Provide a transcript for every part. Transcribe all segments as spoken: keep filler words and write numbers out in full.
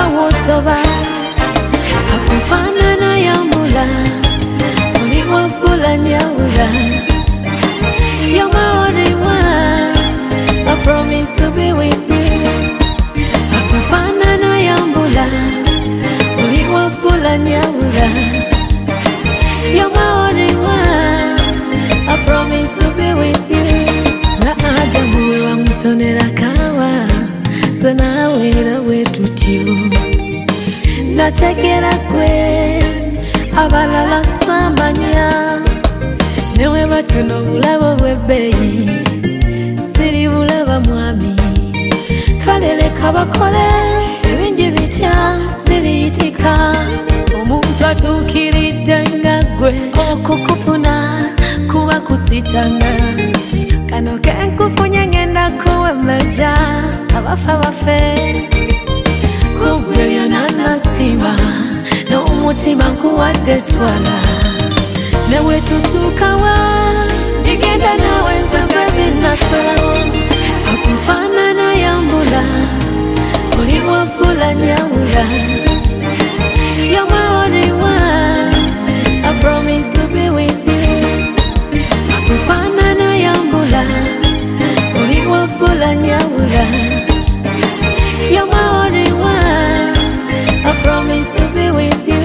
whatever. Akufana na yambula, uliwa bula nyaula. You're my only one, I promise to be with you. Akufana na yambula, uliwa bula nyaula. You're my only one, I promise to be with you. Na adamu we wa msonera kawa, zana wera wetu tiu. Na tekera kwe, abalala samanya. Newe batuno ulabo webeyi, siri ulaba mwami. Kalele kabakole, ebinji bitya, siri itika. Omuntu atukiride gwe, okukufuna, kuba kusitana. Kano kenkufunye ngenda kuwe meja, abafa bafe. Kugwe yonana sima, no umutima nkuwadde twala. Newe tutukawa, nigenda nawe nzambe nasalawo. Akufana na yambula, tuliwa bula nyaula. You're my only one, I promise to be with you. Akufana na yambula, tuliwa bula nyaula. You're my only one, I promise to be with you.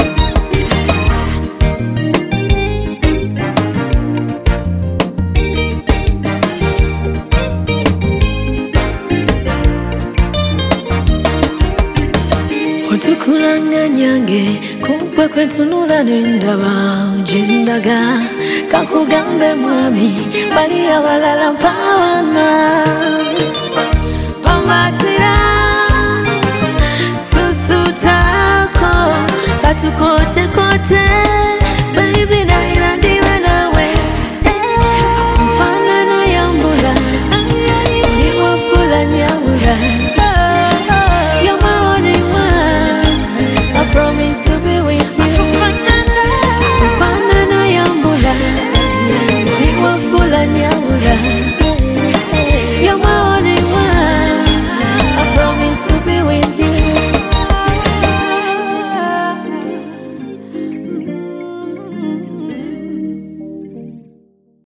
Otukulanga nyange, kumpe kwetunula nendaba jendaga. Kakugambe mwami, bali abalala mpawana. Pambati